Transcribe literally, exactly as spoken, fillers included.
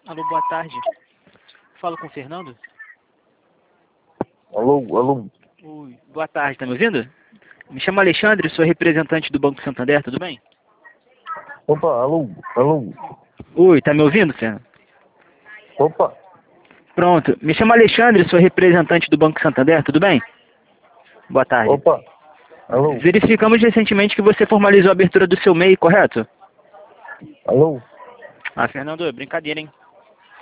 Alô, boa tarde. Falo com o Fernando? Alô, alô. Oi, boa tarde, tá me ouvindo? Me chamo Alexandre, sou representante do Banco Santander, tudo bem? Opa, alô, alô. Oi, tá me ouvindo, Fernando? Opa, Pronto, me chamo Alexandre, sou representante do Banco Santander, tudo bem? Boa tarde. opa, alô, Verificamos recentemente que você formalizou a abertura do seu M E I, correto? alô. Ah, Fernando, é brincadeira, hein?